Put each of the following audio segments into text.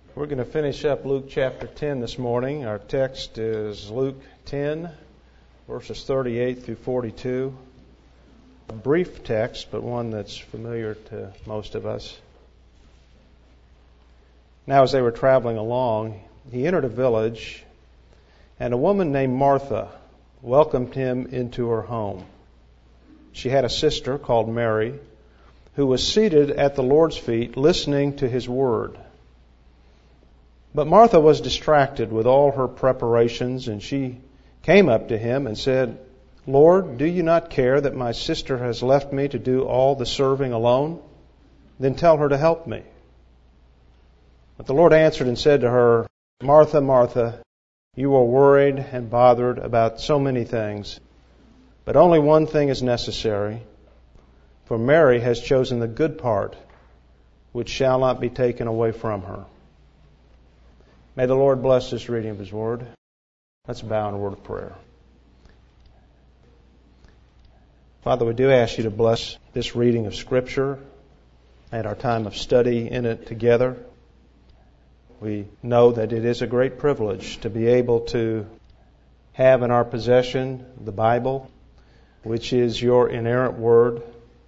We're going to finish up Luke chapter 10 this morning. Our text is Luke 10, verses 38 through 42. A brief text, but one that's familiar to most of us. Now, as they were traveling along, he entered a village, and a woman named Martha welcomed him into her home. She had a sister called Mary, who was seated at the Lord's feet listening to his word. But Martha was distracted with all her preparations, and she came up to him and said, "Lord, do you not care that my sister has left me to do all the serving alone? Then tell her to help me." But the Lord answered and said to her, "Martha, Martha, you are worried and bothered about so many things, but only one thing is necessary. For Mary has chosen the good part, which shall not be taken away from her." May the Lord bless this reading of His Word. Let's bow in a word of prayer. Father, we do ask You to bless this reading of Scripture and our time of study in it together. We know that it is a great privilege to be able to have in our possession the Bible, which is Your inerrant Word,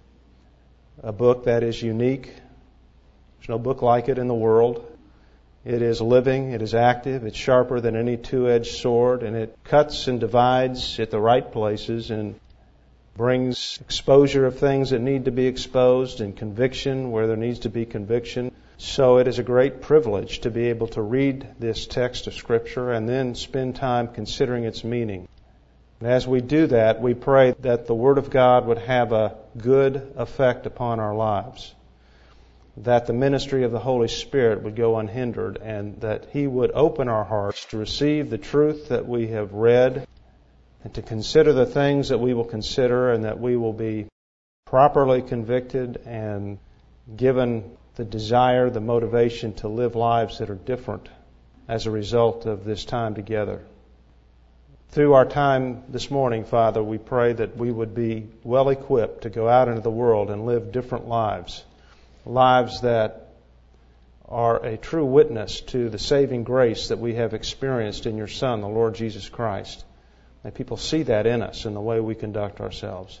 a book that is unique. There's no book like it in the world. It is living, it is active, it's sharper than any two-edged sword, and it cuts and divides at the right places and brings exposure of things that need to be exposed and conviction where there needs to be conviction. So it is a great privilege to be able to read this text of Scripture and then spend time considering its meaning. And as we do that, we pray that the Word of God would have a good effect upon our lives, that the ministry of the Holy Spirit would go unhindered, and that He would open our hearts to receive the truth that we have read and to consider the things that we will consider, and that we will be properly convicted and given the desire, the motivation to live lives that are different as a result of this time together. Through our time this morning, Father, we pray that we would be well equipped to go out into the world and live different lives that are a true witness to the saving grace that we have experienced in Your Son, the Lord Jesus Christ. May people see that in us in the way we conduct ourselves.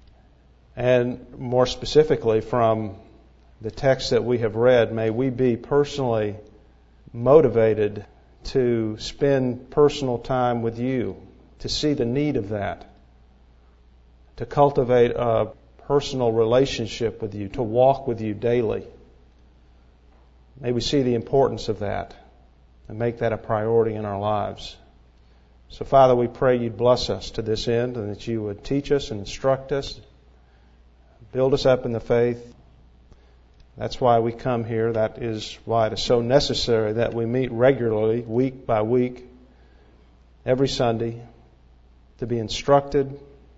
And more specifically, from the text that we have read, may we be personally motivated to spend personal time with You, to see the need of that, to cultivate a personal relationship with You, to walk with You daily. May we see the importance of that and make that a priority in our lives. So, Father, we pray You'd bless us to this end, and that You would teach us and instruct us, build us up in the faith. That's why we come here. That is why it is so necessary that we meet regularly, week by week, every Sunday, to be instructed,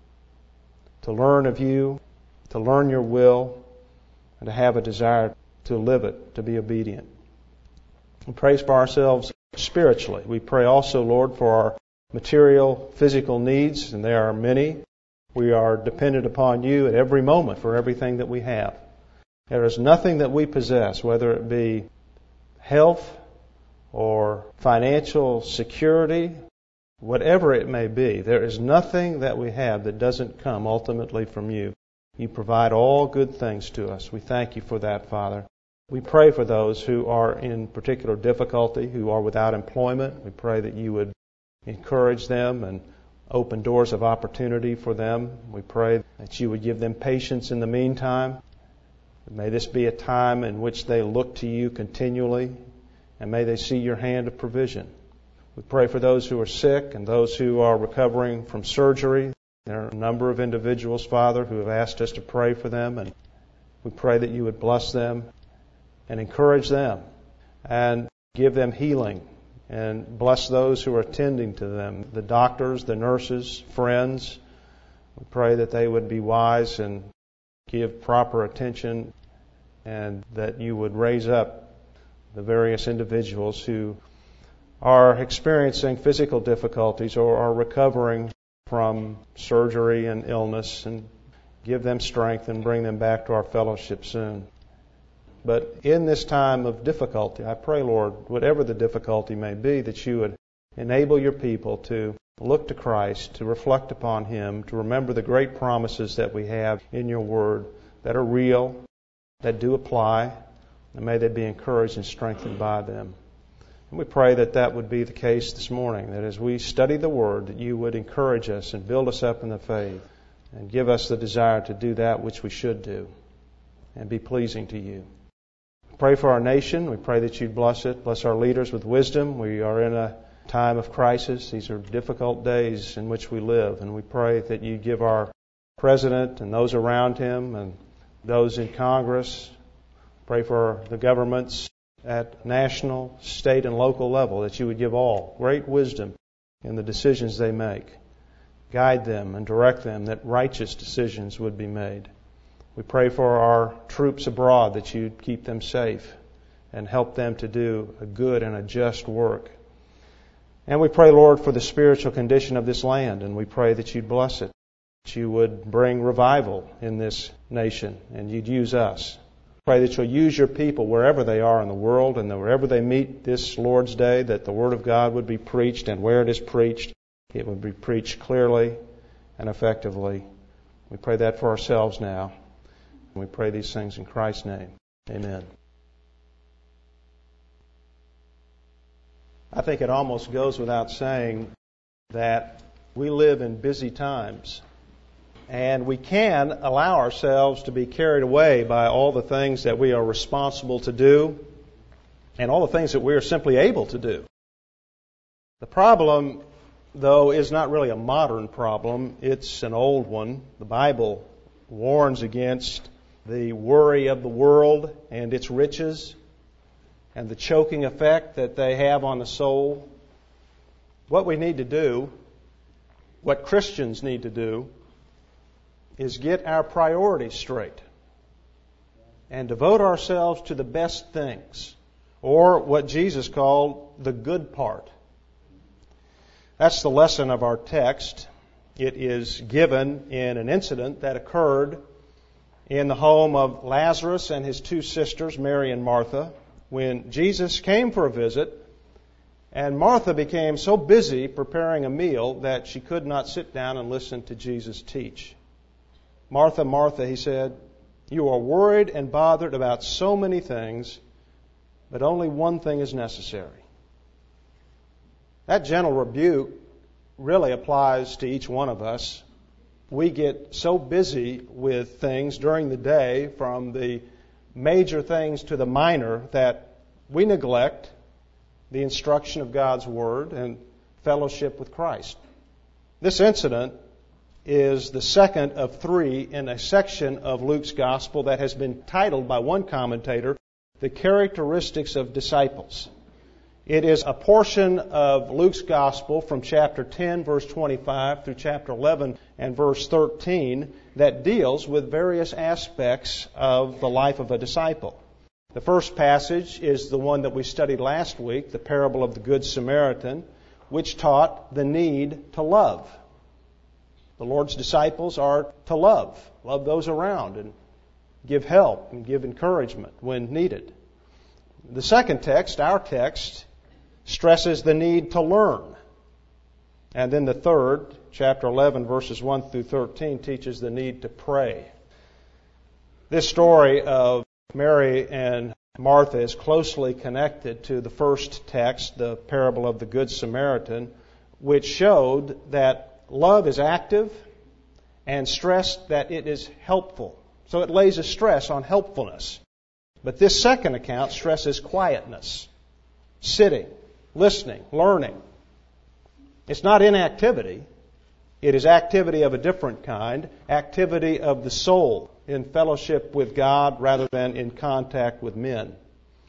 to learn of You, to learn Your will, and to have a desire to live it, to be obedient. We pray for ourselves spiritually. We pray also, Lord, for our material, physical needs, and there are many. We are dependent upon You at every moment for everything that we have. There is nothing that we possess, whether it be health or financial security, whatever it may be, there is nothing that we have that doesn't come ultimately from You. You provide all good things to us. We thank You for that, Father. We pray for those who are in particular difficulty, who are without employment. We pray that You would encourage them and open doors of opportunity for them. We pray that You would give them patience in the meantime. May this be a time in which they look to You continually, and may they see Your hand of provision. We pray for those who are sick and those who are recovering from surgery. There are a number of individuals, Father, who have asked us to pray for them, and we pray that You would bless them and encourage them and give them healing, and bless those who are attending to them, the doctors, the nurses, friends. We pray that they would be wise and give proper attention, and that You would raise up the various individuals who are experiencing physical difficulties or are recovering from surgery and illness, and give them strength and bring them back to our fellowship soon. But in this time of difficulty, I pray, Lord, whatever the difficulty may be, that you would enable your people to look to Christ, to reflect upon Him, to remember the great promises that we have in your Word that are real, that do apply, and may they be encouraged and strengthened by them. And we pray that that would be the case this morning, that as we study the Word, that you would encourage us and build us up in the faith and give us the desire to do that which we should do and be pleasing to you. Pray for our nation. We pray that you'd bless it. Bless our leaders with wisdom. We are in a time of crisis. These are difficult days in which we live, and we pray that you give our president and those around him and those in Congress, pray for the governments at national, state, and local level, that you would give all great wisdom in the decisions they make. Guide them and direct them that righteous decisions would be made. We pray for our troops abroad, that you'd keep them safe and help them to do a good and a just work. And we pray, Lord, for the spiritual condition of this land, and we pray that you'd bless it, that you would bring revival in this nation, and you'd use us. Pray that you'll use your people wherever they are in the world, and that wherever they meet this Lord's Day, that the Word of God would be preached, and where it is preached, it would be preached clearly and effectively. We pray that for ourselves now. And we pray these things in Christ's name. Amen. I think it almost goes without saying that we live in busy times, and we can allow ourselves to be carried away by all the things that we are responsible to do and all the things that we are simply able to do. The problem, though, is not really a modern problem. It's an old one. The Bible warns against the worry of the world and its riches and the choking effect that they have on the soul. What we need to do, what Christians need to do, is get our priorities straight and devote ourselves to the best things, or what Jesus called the good part. That's the lesson of our text. It is given in an incident that occurred in the home of Lazarus and his two sisters, Mary and Martha, when Jesus came for a visit, and Martha became so busy preparing a meal that she could not sit down and listen to Jesus teach. Martha, Martha, he said, you are worried and bothered about so many things, but only one thing is necessary. That gentle rebuke really applies to each one of us. We get so busy with things during the day, from the major things to the minor, that we neglect the instruction of God's Word and fellowship with Christ. This incident is the second of three in a section of Luke's Gospel that has been titled by one commentator, The Characteristics of Disciples. It is a portion of Luke's Gospel from chapter 10, verse 25 through chapter 11 and verse 13 that deals with various aspects of the life of a disciple. The first passage is the one that we studied last week, the parable of the Good Samaritan, which taught the need to love. The Lord's disciples are to love those around, and give help and give encouragement when needed. The second text, our text, stresses the need to learn. And then the third, chapter 11, verses 1 through 13, teaches the need to pray. This story of Mary and Martha is closely connected to the first text, the parable of the Good Samaritan, which showed that love is active and stressed that it is helpful. So it lays a stress on helpfulness. But this second account stresses quietness, sitting, listening, learning. It's not inactivity. It is activity of a different kind, activity of the soul in fellowship with God rather than in contact with men.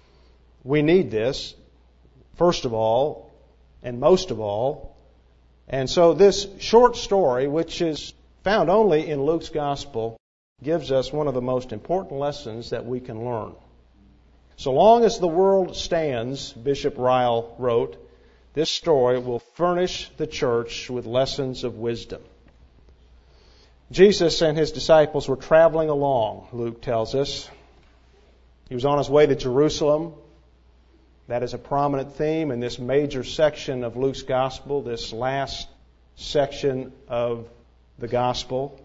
We need this, first of all, and most of all. And so this short story, which is found only in Luke's Gospel, gives us one of the most important lessons that we can learn. So long as the world stands, Bishop Ryle wrote, this story will furnish the church with lessons of wisdom. Jesus and his disciples were traveling along, Luke tells us, He was on his way to Jerusalem. That is a prominent theme in this major section of Luke's Gospel, this last section of the Gospel.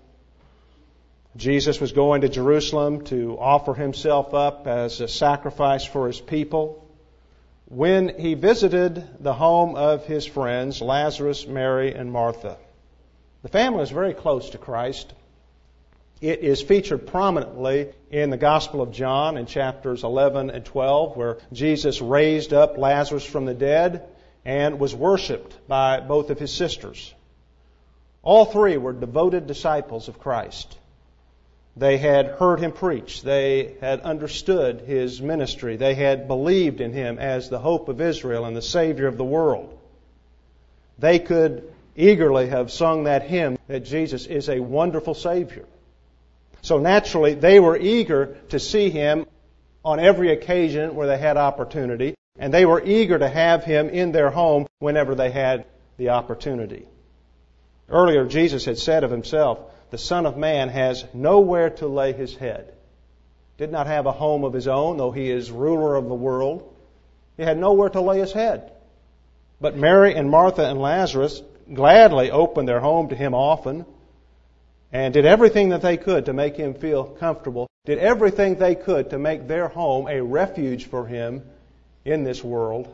Jesus was going to Jerusalem to offer himself up as a sacrifice for his people when he visited the home of his friends, Lazarus, Mary, and Martha. The family was very close to Christ. It is featured prominently in the Gospel of John in chapters 11 and 12, where Jesus raised up Lazarus from the dead and was worshipped by both of his sisters. All three were devoted disciples of Christ. They had heard him preach. They had understood his ministry. They had believed in him as the hope of Israel and the Savior of the world. They could eagerly have sung that hymn that Jesus is a wonderful Savior. So naturally, they were eager to see him on every occasion where they had opportunity, and they were eager to have him in their home whenever they had the opportunity. Earlier, Jesus had said of himself, the Son of Man has nowhere to lay his head. Did not have a home of his own, though he is ruler of the world. He had nowhere to lay his head. But Mary and Martha and Lazarus gladly opened their home to him often and did everything that they could to make him feel comfortable, did everything they could to make their home a refuge for him in this world.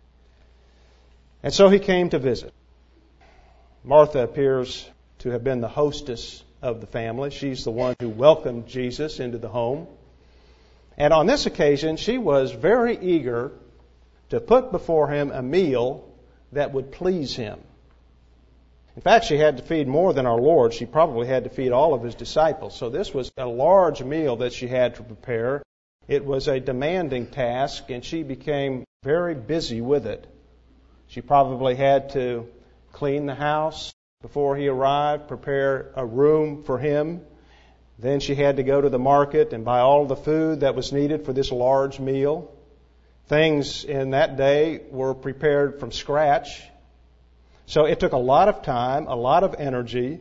And so he came to visit. Martha appears to have been the hostess of the family. She's the one who welcomed Jesus into the home. And on this occasion, she was very eager to put before him a meal that would please him. In fact, she had to feed more than our Lord. She probably had to feed all of his disciples. So this was a large meal that she had to prepare. It was a demanding task, and she became very busy with it. She probably had to clean the house before he arrived, prepare a room for him. Then she had to go to the market and buy all the food that was needed for this large meal. Things in that day were prepared from scratch. So it took a lot of time, a lot of energy,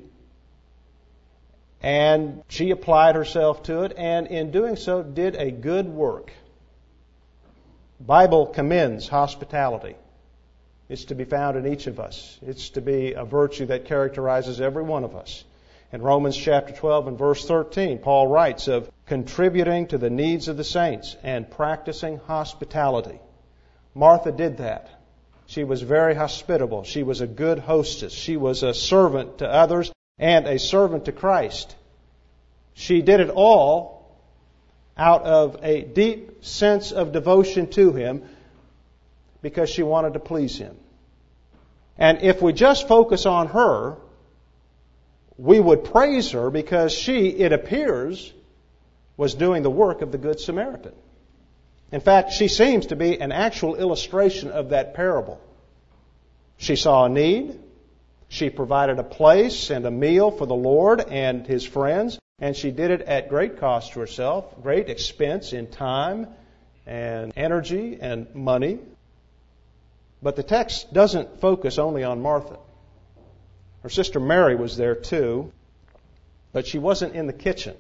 and she applied herself to it, and in doing so did a good work. The Bible commends hospitality. It's to be found in each of us. It's to be a virtue that characterizes every one of us. In Romans chapter 12 and verse 13, Paul writes of contributing to the needs of the saints and practicing hospitality. Martha did that. She was very hospitable. She was a good hostess. She was a servant to others and a servant to Christ. She did it all out of a deep sense of devotion to him, because she wanted to please him. And if we just focus on her, we would praise her because she, it appears, was doing the work of the Good Samaritan. In fact, she seems to be an actual illustration of that parable. She saw a need. She provided a place and a meal for the Lord and his friends, and she did it at great cost to herself, great expense in time and energy and money. But the text doesn't focus only on Martha. Her sister Mary was there too, but she wasn't in the kitchen.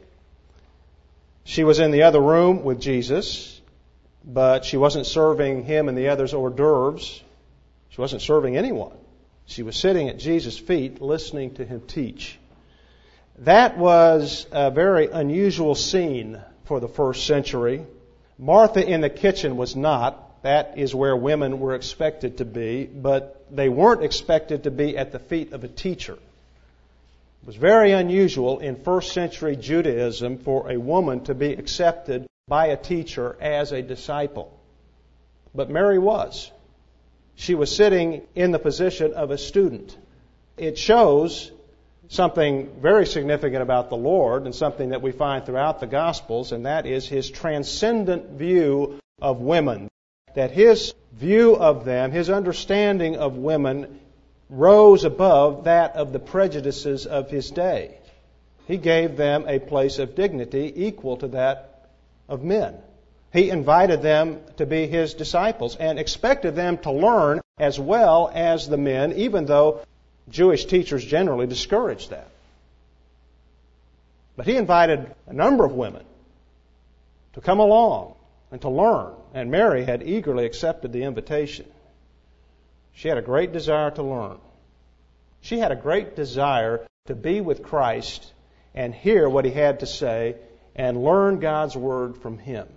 She was in the other room with Jesus, but she wasn't serving him and the others hors d'oeuvres. She wasn't serving anyone. She was sitting at Jesus' feet listening to him teach. That was a very unusual scene for the first century. Martha in the kitchen was not. That is where women were expected to be, but they weren't expected to be at the feet of a teacher. It was very unusual in first century Judaism for a woman to be accepted by a teacher as a disciple. But Mary was. She was sitting in the position of a student. It shows something very significant about the Lord and something that we find throughout the Gospels, and that is his transcendent view of women. That his view of them, his understanding of women, rose above that of the prejudices of his day. He gave them a place of dignity equal to that of men. He invited them to be his disciples and expected them to learn as well as the men, even though Jewish teachers generally discouraged that. But he invited a number of women to come along and to learn. And Mary had eagerly accepted the invitation. She had a great desire to learn. She had a great desire to be with Christ and hear what He had to say and learn God's Word from Him.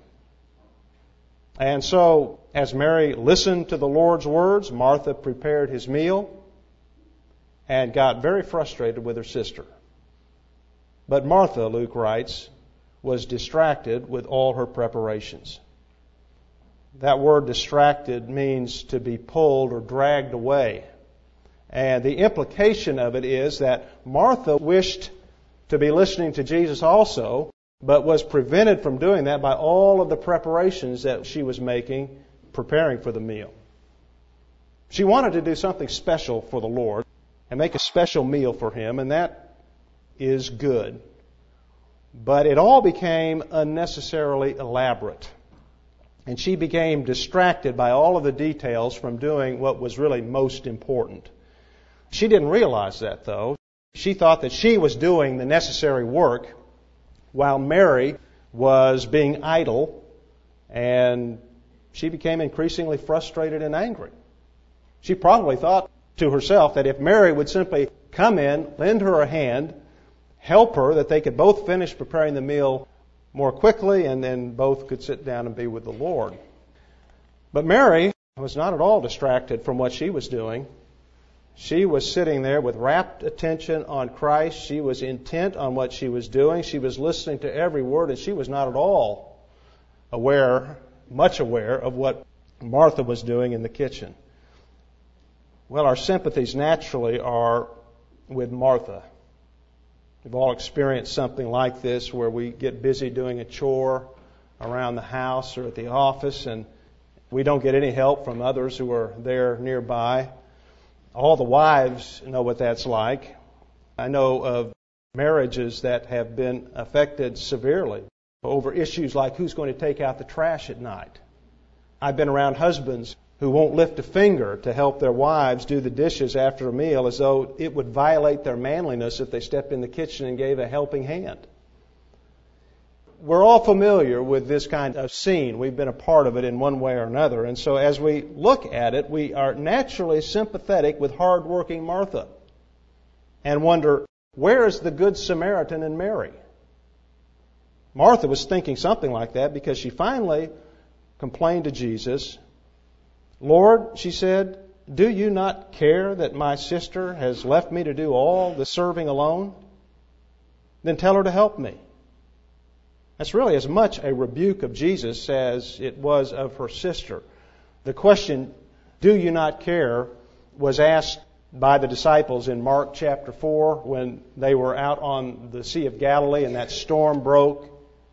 And so, as Mary listened to the Lord's words, Martha prepared His meal and got very frustrated with her sister. But Martha, Luke writes, was distracted with all her preparations. That word distracted means to be pulled or dragged away. And the implication of it is that Martha wished to be listening to Jesus also, but was prevented from doing that by all of the preparations that she was making, preparing for the meal. She wanted to do something special for the Lord and make a special meal for Him, and that is good. But it all became unnecessarily elaborate. And she became distracted by all of the details from doing what was really most important. She didn't realize that, though. She thought that she was doing the necessary work while Mary was being idle, and she became increasingly frustrated and angry. She probably thought to herself that if Mary would simply come in, lend her a hand, help her, that they could both finish preparing the meal more quickly, and then both could sit down and be with the Lord. But Mary was not at all distracted from what she was doing. She was sitting there with rapt attention on Christ. She was intent on what she was doing. She was listening to every word, and she was not at all much aware of what Martha was doing in the kitchen. Well, our sympathies naturally are with Martha. We've all experienced something like this where we get busy doing a chore around the house or at the office, and we don't get any help from others who are there nearby. All the wives know what that's like. I know of marriages that have been affected severely over issues like who's going to take out the trash at night. I've been around husbands who won't lift a finger to help their wives do the dishes after a meal, as though it would violate their manliness if they stepped in the kitchen and gave a helping hand. We're all familiar with this kind of scene. We've been a part of it in one way or another. And so as we look at it, we are naturally sympathetic with hard-working Martha and wonder, where is the Good Samaritan in Mary? Martha was thinking something like that because she finally complained to Jesus. Lord, she said, do you not care that my sister has left me to do all the serving alone? Then tell her to help me. That's really as much a rebuke of Jesus as it was of her sister. The question, do you not care, was asked by the disciples in Mark chapter 4 when they were out on the Sea of Galilee and that storm broke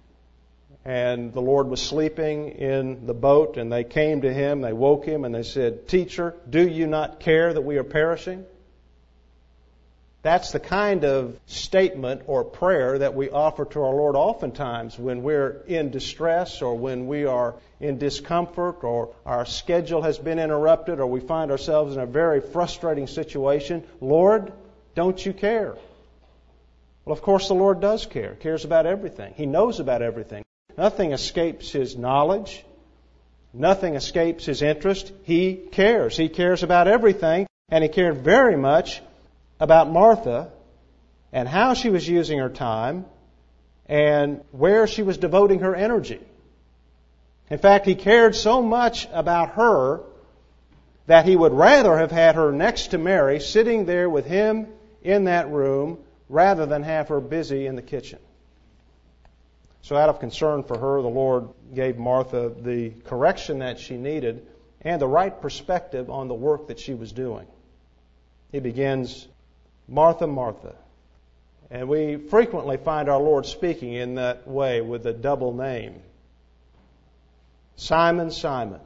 and the Lord was sleeping in the boat, and they came to Him, they woke Him, and they said, Teacher, do you not care that we are perishing? That's the kind of statement or prayer that we offer to our Lord oftentimes when we're in distress or when we are in discomfort or our schedule has been interrupted or we find ourselves in a very frustrating situation. Lord, don't you care? Well, of course the Lord does care. He cares about everything. He knows about everything. Nothing escapes His knowledge. Nothing escapes His interest. He cares. He cares about everything, and He cared very much about Martha and how she was using her time and where she was devoting her energy. In fact, He cared so much about her that He would rather have had her next to Mary, sitting there with Him in that room, rather than have her busy in the kitchen. So out of concern for her, the Lord gave Martha the correction that she needed and the right perspective on the work that she was doing. He begins, Martha, Martha. And we frequently find our Lord speaking in that way with a double name. Simon, Simon,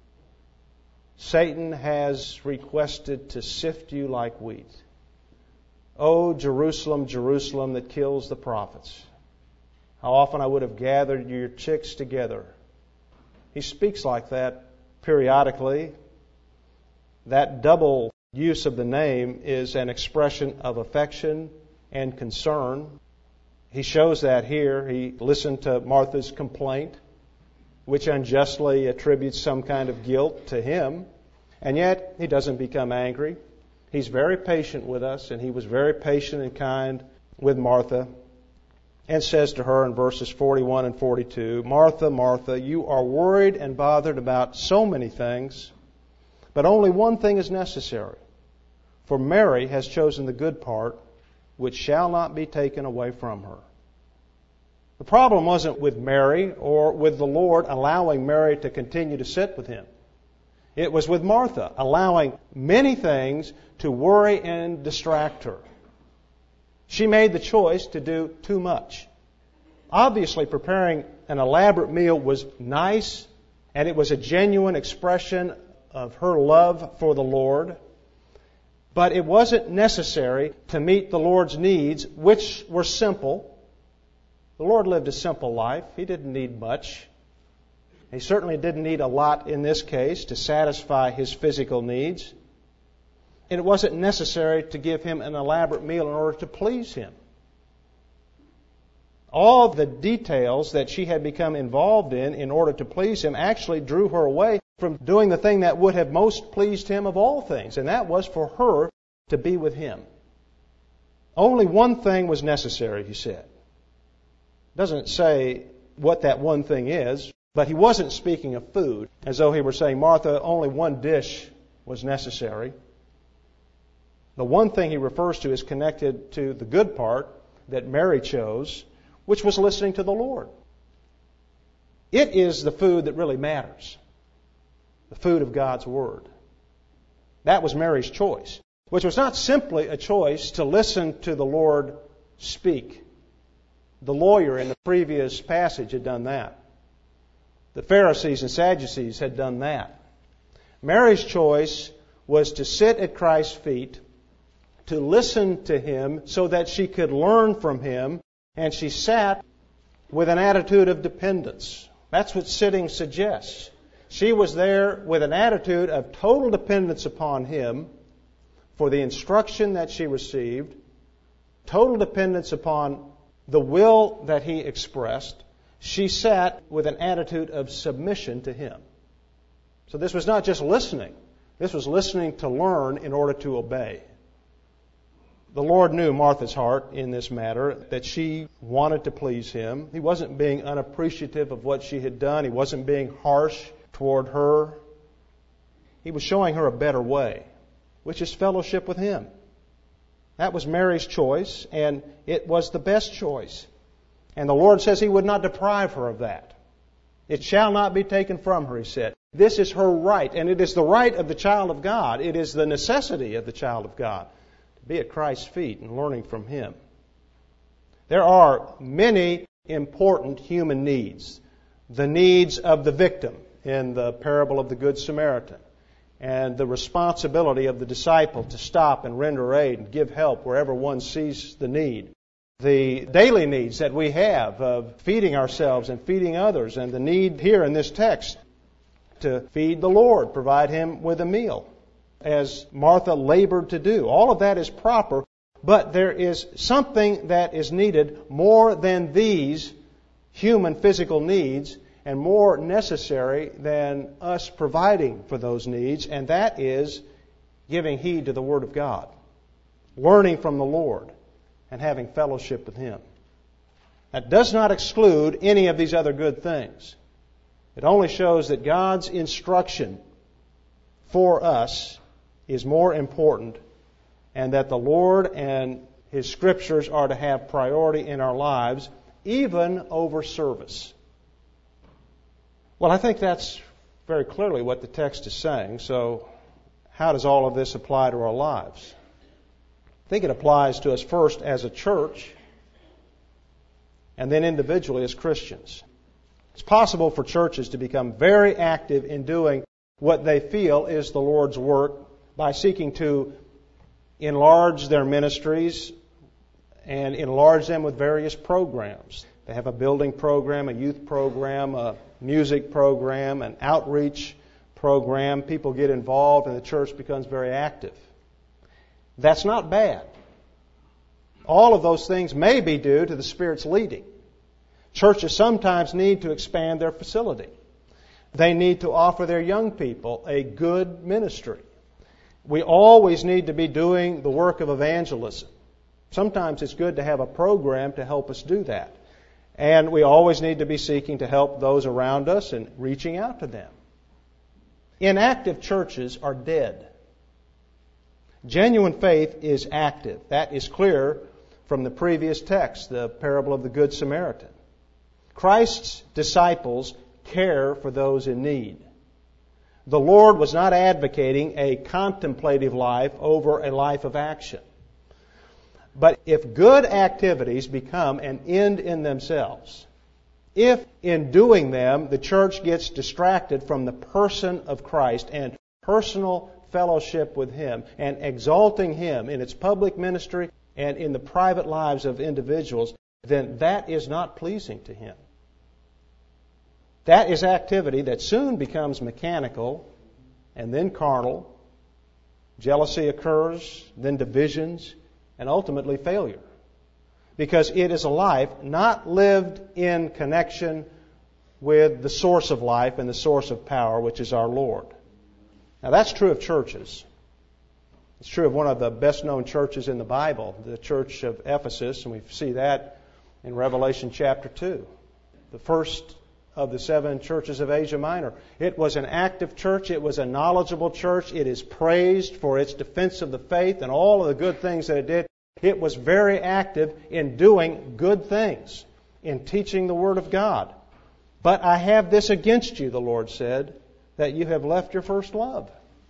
Satan has requested to sift you like wheat. O Jerusalem, Jerusalem, that kills the prophets. How often I would have gathered your chicks together. He speaks like that periodically. That double use of the name is an expression of affection and concern. He shows that here. He listened to Martha's complaint. which unjustly attributes some kind of guilt to him. And yet, he doesn't become angry. He's very patient with us, and he was very patient and kind with Martha, and says to her in verses 41 and 42, "Martha, Martha, you are worried and bothered about so many things, but only one thing is necessary. For Mary has chosen the good part, which shall not be taken away from her." The problem wasn't with Mary or with the Lord allowing Mary to continue to sit with him. It was with Martha, allowing many things to worry and distract her. She made the choice to do too much. Obviously, preparing an elaborate meal was nice, and it was a genuine expression of her love for the Lord. But it wasn't necessary to meet the Lord's needs, which were simple. The Lord lived a simple life. He didn't need much. He certainly didn't need a lot in this case to satisfy his physical needs. And it wasn't necessary to give him an elaborate meal in order to please him. All the details that she had become involved in order to please him actually drew her away from doing the thing that would have most pleased him of all things, and that was for her to be with him. Only one thing was necessary, he said. It doesn't say what that one thing is, but he wasn't speaking of food, as though he were saying, Martha, only one dish was necessary. The one thing he refers to is connected to the good part that Mary chose, which was listening to the Lord. It is the food that really matters, the food of God's Word. That was Mary's choice, which was not simply a choice to listen to the Lord speak. The lawyer in the previous passage had done that. The Pharisees and Sadducees had done that. Mary's choice was to sit at Christ's feet, to listen to Him so that she could learn from Him, and she sat with an attitude of dependence. That's what sitting suggests. She was there with an attitude of total dependence upon Him for the instruction that she received, total dependence upon the will that He expressed. She sat with an attitude of submission to Him. So this was not just listening. This was listening to learn in order to obey. The Lord knew Martha's heart in this matter, that she wanted to please Him. He wasn't being unappreciative of what she had done. He wasn't being harsh toward her. He was showing her a better way, which is fellowship with Him. That was Mary's choice, and it was the best choice. And the Lord says He would not deprive her of that. It shall not be taken from her, He said. This is her right, and it is the right of the child of God. It is the necessity of the child of God to be at Christ's feet and learning from Him. There are many important human needs. The needs of the victim in the parable of the Good Samaritan, and the responsibility of the disciple to stop and render aid and give help wherever one sees the need. The daily needs that we have of feeding ourselves and feeding others, and the need here in this text to feed the Lord, provide Him with a meal, as Martha labored to do. All of that is proper, but there is something that is needed more than these human physical needs, and more necessary than us providing for those needs, and that is giving heed to the Word of God, learning from the Lord, and having fellowship with Him. That does not exclude any of these other good things. It only shows that God's instruction for us is more important, and that the Lord and His Scriptures are to have priority in our lives, even over service. Well, I think that's very clearly what the text is saying. So how does all of this apply to our lives? I think it applies to us first as a church, and then individually as Christians. It's possible for churches to become very active in doing what they feel is the Lord's work by seeking to enlarge their ministries and enlarge them with various programs. They have a building program, a youth program, a music program, an outreach program. People get involved and the church becomes very active. That's not bad. All of those things may be due to the Spirit's leading. Churches sometimes need to expand their facility. They need to offer their young people a good ministry. We always need to be doing the work of evangelism. Sometimes it's good to have a program to help us do that. And we always need to be seeking to help those around us and reaching out to them. Inactive churches are dead. Genuine faith is active. That is clear from the previous text, the parable of the Good Samaritan. Christ's disciples care for those in need. The Lord was not advocating a contemplative life over a life of action. But if good activities become an end in themselves, if in doing them the church gets distracted from the person of Christ and personal fellowship with Him and exalting Him in its public ministry and in the private lives of individuals, then that is not pleasing to Him. That is activity that soon becomes mechanical and then carnal. Jealousy occurs, then divisions, and ultimately failure. Because it is a life not lived in connection with the source of life and the source of power, which is our Lord. Now that's true of churches. It's true of one of the best-known churches in the Bible, the church of Ephesus, and we see that in Revelation chapter 2. The first of the 7 churches of Asia Minor. It was an active church. It was a knowledgeable church. It is praised for its defense of the faith and all of the good things that it did. It was very active in doing good things, in teaching the Word of God. But I have this against you, the Lord said, that you have left your first love.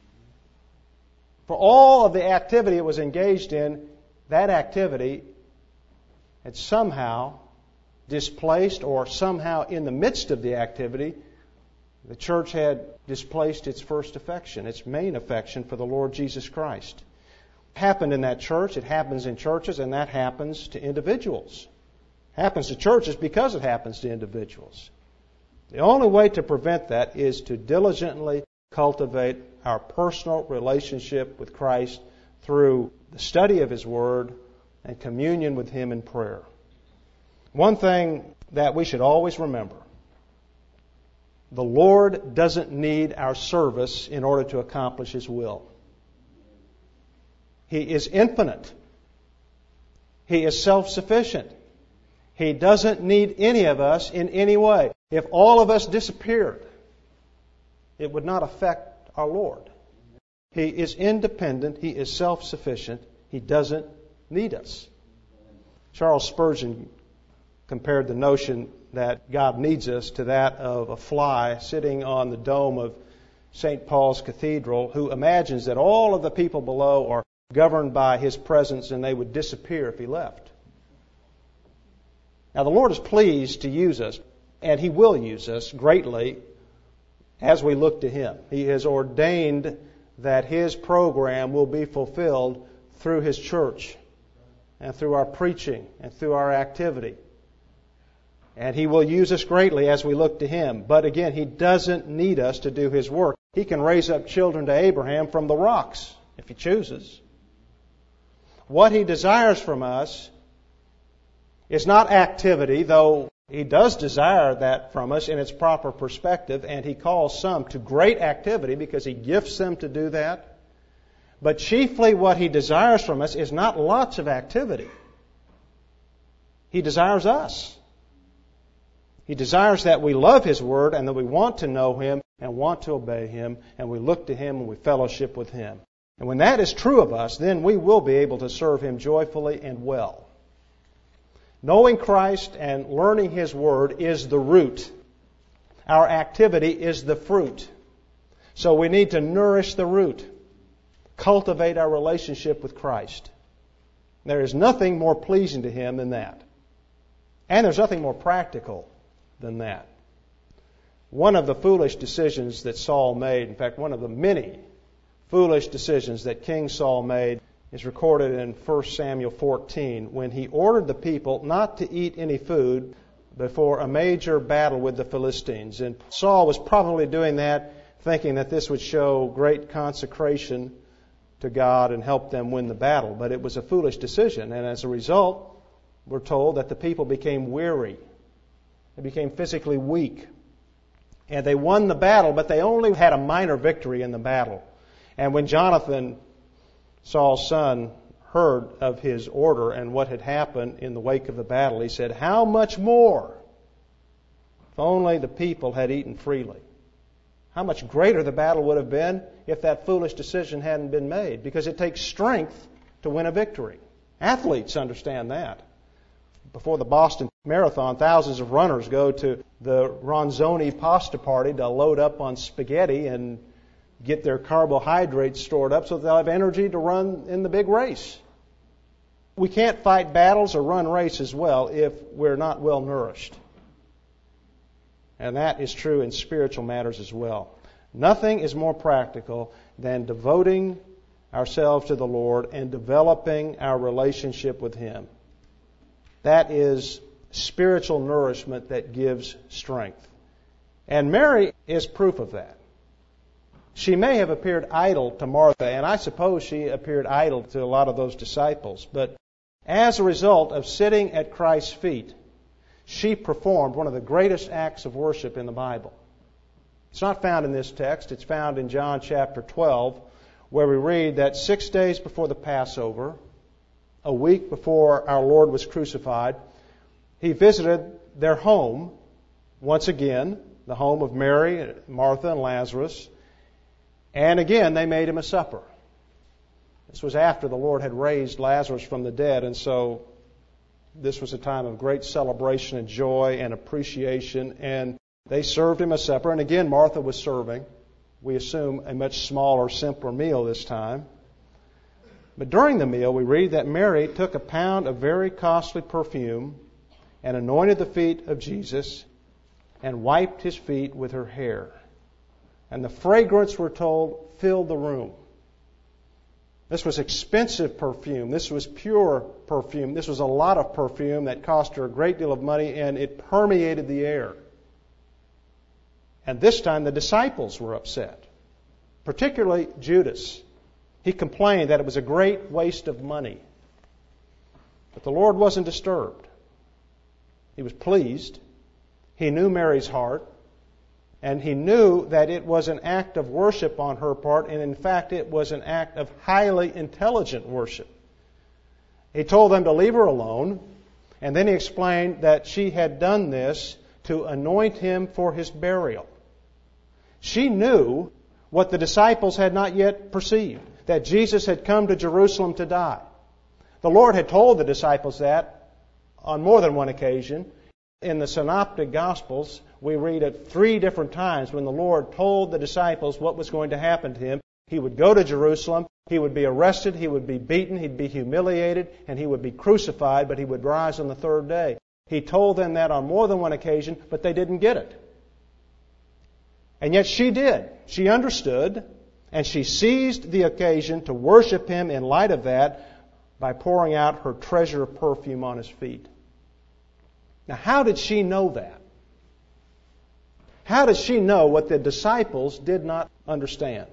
For all of the activity it was engaged in, that activity had somehow displaced, or somehow in the midst of the activity, the church had displaced its first affection, its main affection for the Lord Jesus Christ. It happened in that church, it happens in churches, and that happens to individuals. It happens to churches because it happens to individuals. The only way to prevent that is to diligently cultivate our personal relationship with Christ through the study of His Word and communion with Him in prayer. One thing that we should always remember, the Lord doesn't need our service in order to accomplish His will. He is infinite. He is self-sufficient. He doesn't need any of us in any way. If all of us disappeared, it would not affect our Lord. He is independent. He is self-sufficient. He doesn't need us. Charles Spurgeon compared the notion that God needs us to that of a fly sitting on the dome of St. Paul's Cathedral who imagines that all of the people below are governed by his presence and they would disappear if he left. Now the Lord is pleased to use us, and He will use us greatly as we look to Him. He has ordained that His program will be fulfilled through His church and through our preaching and through our activity. And He will use us greatly as we look to Him. But again, He doesn't need us to do His work. He can raise up children to Abraham from the rocks if He chooses. What He desires from us is not activity, though He does desire that from us in its proper perspective, and He calls some to great activity because He gifts them to do that. But chiefly what He desires from us is not lots of activity. He desires us. He desires that we love His Word and that we want to know Him and want to obey Him, and we look to Him and we fellowship with Him. And when that is true of us, then we will be able to serve Him joyfully and well. Knowing Christ and learning His Word is the root. Our activity is the fruit. So we need to nourish the root. Cultivate our relationship with Christ. There is nothing more pleasing to Him than that. And there's nothing more practical than that. One of the foolish decisions that Saul made, in fact, one of the many foolish decisions that King Saul made, is recorded in 1 Samuel 14 when he ordered the people not to eat any food before a major battle with the Philistines. And Saul was probably doing that thinking that this would show great consecration to God and help them win the battle. But it was a foolish decision, and as a result, we're told that the people became weary. They became physically weak. And they won the battle, but they only had a minor victory in the battle. And when Jonathan, Saul's son, heard of his order and what had happened in the wake of the battle, he said, "How much more? If only the people had eaten freely." How much greater the battle would have been if that foolish decision hadn't been made, because it takes strength to win a victory. Athletes understand that. Before the Boston Marathon, thousands of runners go to the Ronzoni pasta party to load up on spaghetti and get their carbohydrates stored up so that they'll have energy to run in the big race. We can't fight battles or run races well if we're not well nourished. And that is true in spiritual matters as well. Nothing is more practical than devoting ourselves to the Lord and developing our relationship with Him. That is spiritual nourishment that gives strength. And Mary is proof of that. She may have appeared idle to Martha, and I suppose she appeared idle to a lot of those disciples, but as a result of sitting at Christ's feet, she performed one of the greatest acts of worship in the Bible. It's not found in this text. It's found in John chapter 12, where we read that 6 days before the Passover, a week before our Lord was crucified, He visited their home once again, the home of Mary, Martha, and Lazarus. And again, they made Him a supper. This was after the Lord had raised Lazarus from the dead, and so this was a time of great celebration and joy and appreciation, and they served Him a supper. And again, Martha was serving. We assume a much smaller, simpler meal this time. But during the meal, we read that Mary took a pound of very costly perfume and anointed the feet of Jesus and wiped His feet with her hair. And the fragrance, we're told, filled the room. This was expensive perfume. This was pure perfume. This was a lot of perfume that cost her a great deal of money, and it permeated the air. And this time the disciples were upset, particularly Judas. He complained that it was a great waste of money. But the Lord wasn't disturbed. He was pleased. He knew Mary's heart. And He knew that it was an act of worship on her part, and in fact it was an act of highly intelligent worship. He told them to leave her alone, and then He explained that she had done this to anoint Him for His burial. She knew what the disciples had not yet perceived, that Jesus had come to Jerusalem to die. The Lord had told the disciples that on more than one occasion. In the Synoptic Gospels, we read it 3 different times when the Lord told the disciples what was going to happen to Him. He would go to Jerusalem, He would be arrested, He would be beaten, He'd be humiliated, and He would be crucified, but He would rise on the 3rd day. He told them that on more than one occasion, but they didn't get it. And yet she did. She understood, and she seized the occasion to worship Him in light of that by pouring out her treasure of perfume on His feet. Now, how did she know that? How did she know what the disciples did not understand?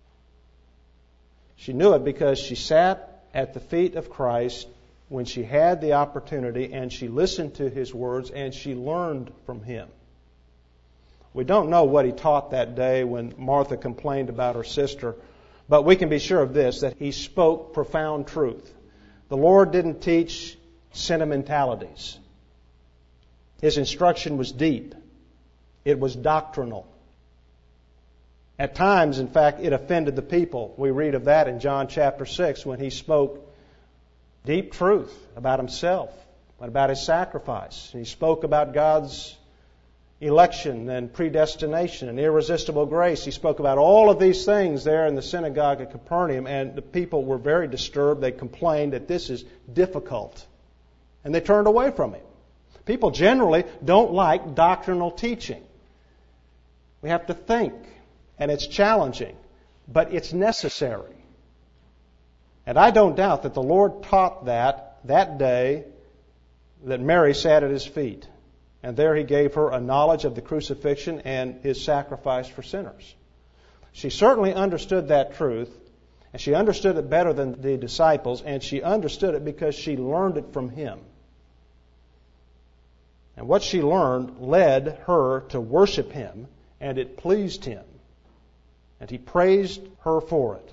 She knew it because she sat at the feet of Christ when she had the opportunity, and she listened to His words, and she learned from Him. We don't know what He taught that day when Martha complained about her sister, but we can be sure of this, that He spoke profound truth. The Lord didn't teach sentimentalities. His instruction was deep. It was doctrinal. At times, in fact, it offended the people. We read of that in John chapter 6 when He spoke deep truth about Himself and about His sacrifice. He spoke about God's election and predestination and irresistible grace. He spoke about all of these things there in the synagogue at Capernaum, and the people were very disturbed. They complained that this is difficult, and they turned away from Him. People generally don't like doctrinal teaching. We have to think, and it's challenging, but it's necessary. And I don't doubt that the Lord taught that day that Mary sat at His feet. And there He gave her a knowledge of the crucifixion and His sacrifice for sinners. She certainly understood that truth, and she understood it better than the disciples, and she understood it because she learned it from Him. And what she learned led her to worship Him and it pleased Him. And He praised her for it.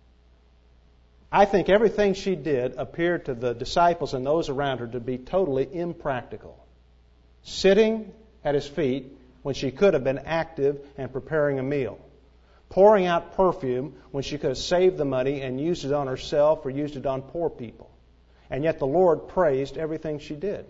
I think everything she did appeared to the disciples and those around her to be totally impractical. Sitting at His feet when she could have been active and preparing a meal. Pouring out perfume when she could have saved the money and used it on herself or used it on poor people. And yet the Lord praised everything she did.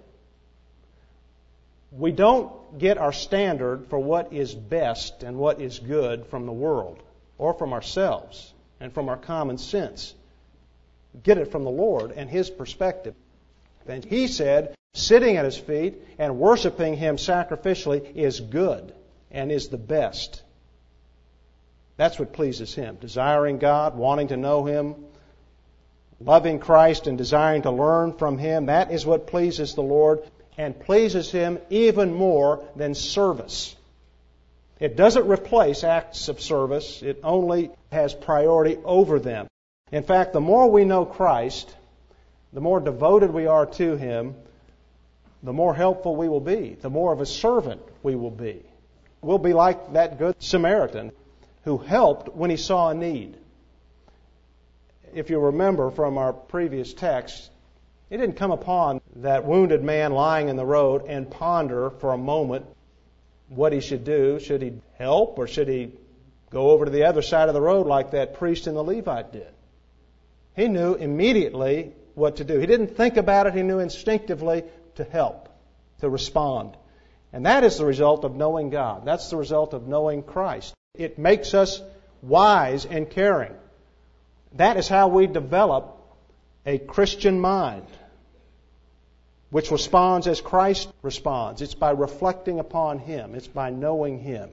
We don't get our standard for what is best and what is good from the world or from ourselves and from our common sense. Get it from the Lord and His perspective. And He said, sitting at His feet and worshiping Him sacrificially is good and is the best. That's what pleases Him. Desiring God, wanting to know Him, loving Christ and desiring to learn from Him, that is what pleases the Lord and pleases Him even more than service. It doesn't replace acts of service. It only has priority over them. In fact, the more we know Christ, the more devoted we are to Him, the more helpful we will be, the more of a servant we will be. We'll be like that good Samaritan who helped when he saw a need. If you remember from our previous text, he didn't come upon that wounded man lying in the road and ponder for a moment what he should do. Should he help or should he go over to the other side of the road like that priest and the Levite did? He knew immediately what to do. He didn't think about it. He knew instinctively to help, to respond. And that is the result of knowing God. That's the result of knowing Christ. It makes us wise and caring. That is how we develop a Christian mind, which responds as Christ responds. It's by reflecting upon Him. It's by knowing Him.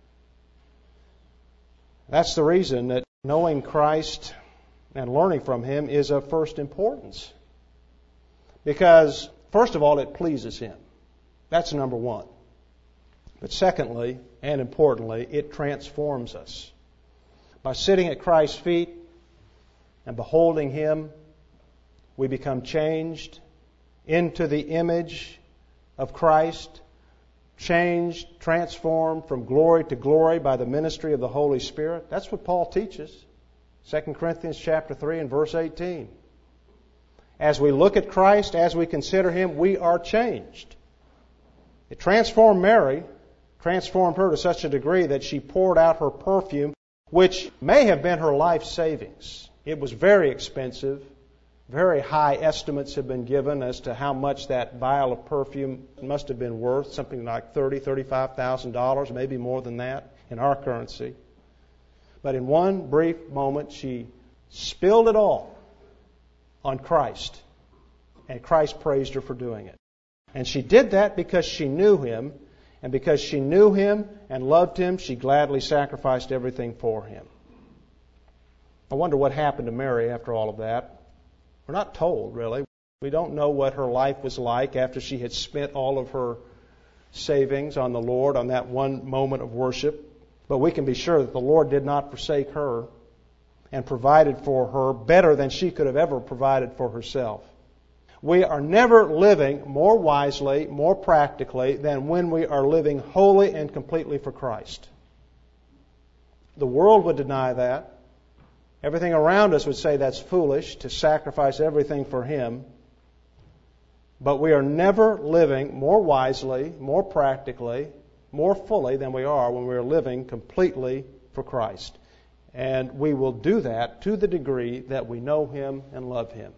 That's the reason that knowing Christ and learning from Him is of first importance. Because, first of all, it pleases Him. That's number one. But secondly, and importantly, it transforms us. By sitting at Christ's feet and beholding Him, we become changed into the image of Christ, changed, transformed from glory to glory by the ministry of the Holy Spirit. That's what Paul teaches. 2 Corinthians chapter 3 and verse 18. As we look at Christ, as we consider Him, we are changed. It transformed Mary, transformed her to such a degree that she poured out her perfume, which may have been her life savings. It was very expensive. Very high estimates have been given as to how much that vial of perfume must have been worth, something like $30,000, $35,000, maybe more than that in our currency. But in one brief moment, she spilled it all on Christ, and Christ praised her for doing it. And she did that because she knew Him, and because she knew Him and loved Him, she gladly sacrificed everything for Him. I wonder what happened to Mary after all of that. We're not told, really. We don't know what her life was like after she had spent all of her savings on the Lord on that one moment of worship. But we can be sure that the Lord did not forsake her and provided for her better than she could have ever provided for herself. We are never living more wisely, more practically than when we are living wholly and completely for Christ. The world would deny that. Everything around us would say that's foolish to sacrifice everything for Him. But we are never living more wisely, more practically, more fully than we are when we are living completely for Christ. And we will do that to the degree that we know Him and love Him.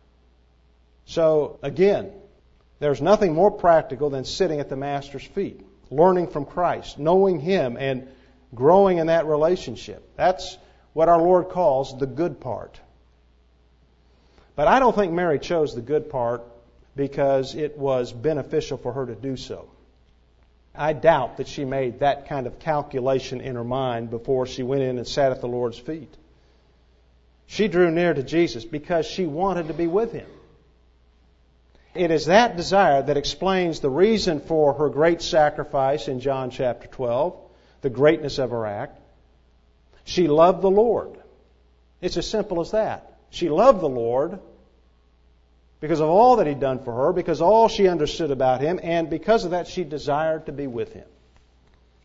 So, again, there's nothing more practical than sitting at the Master's feet, learning from Christ, knowing Him, and growing in that relationship. That's what our Lord calls the good part. But I don't think Mary chose the good part because it was beneficial for her to do so. I doubt that she made that kind of calculation in her mind before she went in and sat at the Lord's feet. She drew near to Jesus because she wanted to be with Him. It is that desire that explains the reason for her great sacrifice in John chapter 12, the greatness of her act. She loved the Lord. It's as simple as that. She loved the Lord because of all that He'd done for her, because all she understood about Him, and because of that she desired to be with Him.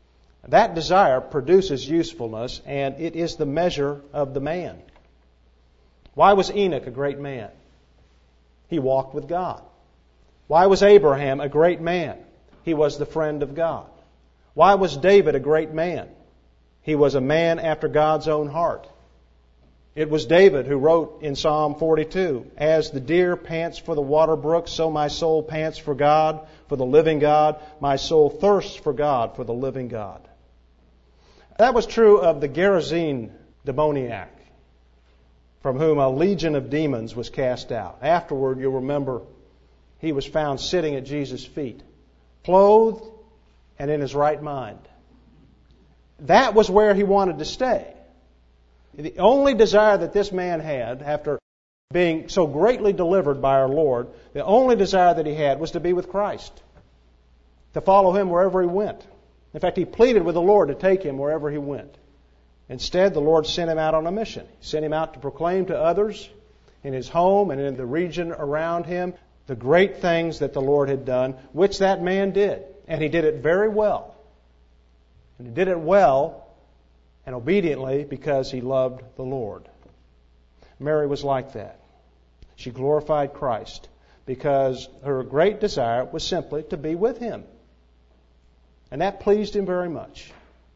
That desire produces usefulness, and it is the measure of the man. Why was Enoch a great man? He walked with God. Why was Abraham a great man? He was the friend of God. Why was David a great man? He was a man after God's own heart. It was David who wrote in Psalm 42, "As the deer pants for the water brook, so my soul pants for God, for the living God. My soul thirsts for God, for the living God." That was true of the Gerasene demoniac, from whom a legion of demons was cast out. Afterward, you'll remember, he was found sitting at Jesus' feet, clothed and in his right mind. That was where he wanted to stay. The only desire that this man had, after being so greatly delivered by our Lord, the only desire that he had was to be with Christ, to follow Him wherever he went. In fact, he pleaded with the Lord to take him wherever he went. Instead, the Lord sent him out on a mission. He sent him out to proclaim to others in his home and in the region around him the great things that the Lord had done, which that man did. And he did it very well. And he did it well and obediently because he loved the Lord. Mary was like that. She glorified Christ because her great desire was simply to be with Him. And that pleased Him very much.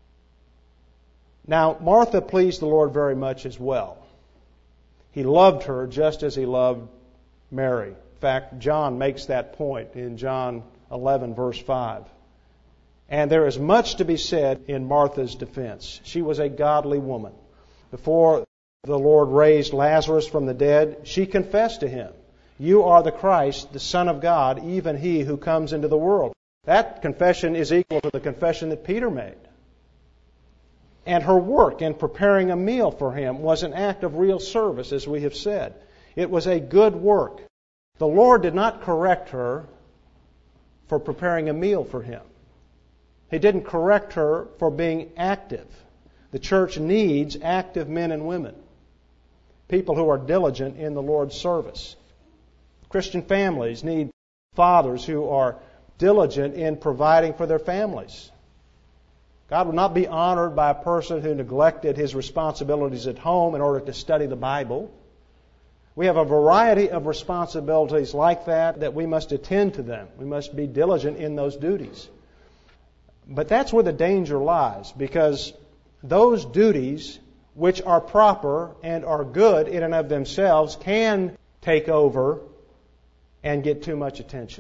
Now, Martha pleased the Lord very much as well. He loved her just as He loved Mary. In fact, John makes that point in John 11, verse 5. And there is much to be said in Martha's defense. She was a godly woman. Before the Lord raised Lazarus from the dead, she confessed to Him, "You are the Christ, the Son of God, even He who comes into the world." That confession is equal to the confession that Peter made. And her work in preparing a meal for Him was an act of real service, as we have said. It was a good work. The Lord did not correct her for preparing a meal for Him. He didn't correct her for being active. The church needs active men and women, people who are diligent in the Lord's service. Christian families need fathers who are diligent in providing for their families. God will not be honored by a person who neglected his responsibilities at home in order to study the Bible. We have a variety of responsibilities like that we must attend to them. We must be diligent in those duties. But that's where the danger lies, because those duties which are proper and are good in and of themselves can take over and get too much attention.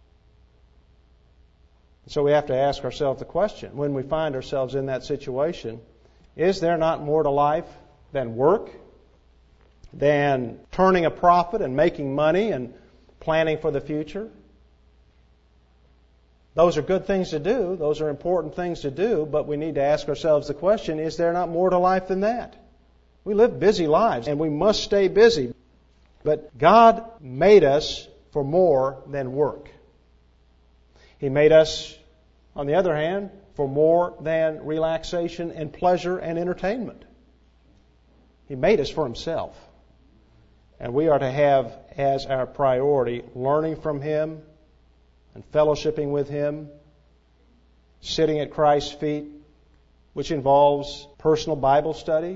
So we have to ask ourselves the question, when we find ourselves in that situation, is there not more to life than work, than turning a profit and making money and planning for the future? Those are good things to do. Those are important things to do, but we need to ask ourselves the question, is there not more to life than that? We live busy lives, and we must stay busy. But God made us for more than work. He made us, on the other hand, for more than relaxation and pleasure and entertainment. He made us for Himself. And we are to have as our priority learning from Him and fellowshipping with Him, sitting at Christ's feet, which involves personal Bible study,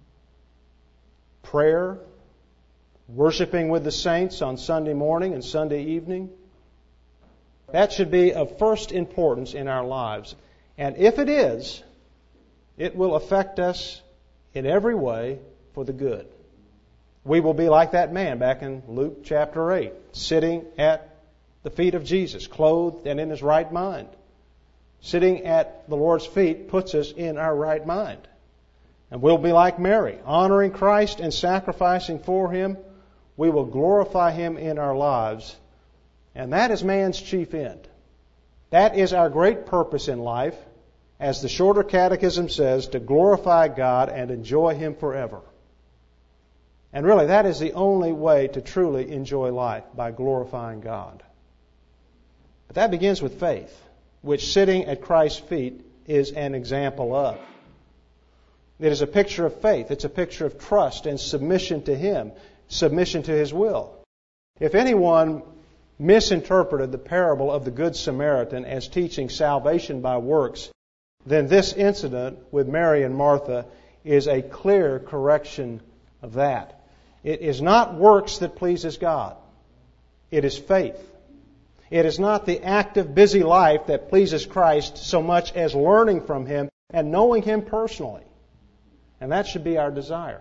prayer, worshiping with the saints on Sunday morning and Sunday evening. That should be of first importance in our lives. And if it is, it will affect us in every way for the good. We will be like that man back in Luke chapter 8, sitting at the feet of Jesus, clothed and in his right mind. Sitting at the Lord's feet puts us in our right mind. And we'll be like Mary, honoring Christ and sacrificing for Him. We will glorify Him in our lives. And that is man's chief end. That is our great purpose in life, as the Shorter Catechism says, to glorify God and enjoy Him forever. And really, that is the only way to truly enjoy life, by glorifying God. But that begins with faith, which sitting at Christ's feet is an example of. It is a picture of faith. It's a picture of trust and submission to Him, submission to His will. If anyone misinterpreted the parable of the Good Samaritan as teaching salvation by works, then this incident with Mary and Martha is a clear correction of that. It is not works that pleases God. It is faith. It is not the active, busy life that pleases Christ so much as learning from Him and knowing Him personally. And that should be our desire.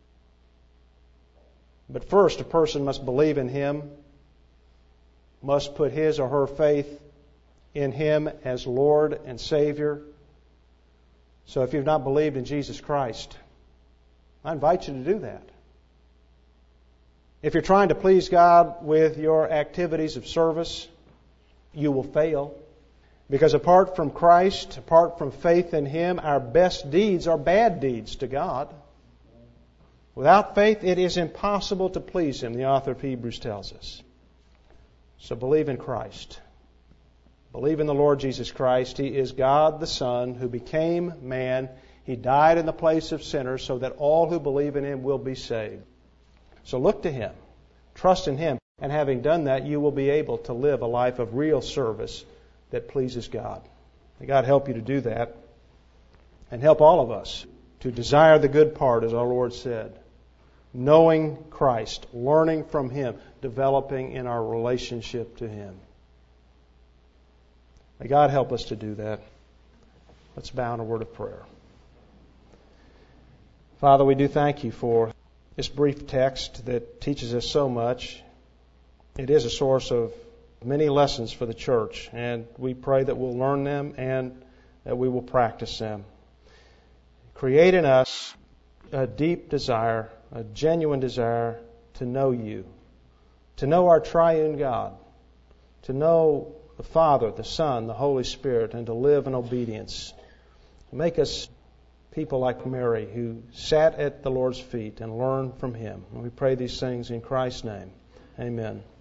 But first, a person must believe in Him, must put his or her faith in Him as Lord and Savior. So if you've not believed in Jesus Christ, I invite you to do that. If you're trying to please God with your activities of service, you will fail. Because apart from Christ, apart from faith in Him, our best deeds are bad deeds to God. Without faith, it is impossible to please Him, the author of Hebrews tells us. So believe in Christ. Believe in the Lord Jesus Christ. He is God the Son who became man. He died in the place of sinners so that all who believe in Him will be saved. So look to Him. Trust in Him. And having done that, you will be able to live a life of real service that pleases God. May God help you to do that. And help all of us to desire the good part, as our Lord said. Knowing Christ, learning from Him, developing in our relationship to Him. May God help us to do that. Let's bow in a word of prayer. Father, we do thank You for this brief text that teaches us so much. It is a source of many lessons for the church, and we pray that we'll learn them and that we will practice them. Create in us a deep desire, a genuine desire to know You, to know our triune God, to know the Father, the Son, the Holy Spirit, and to live in obedience. Make us people like Mary who sat at the Lord's feet and learned from Him. And we pray these things in Christ's name. Amen.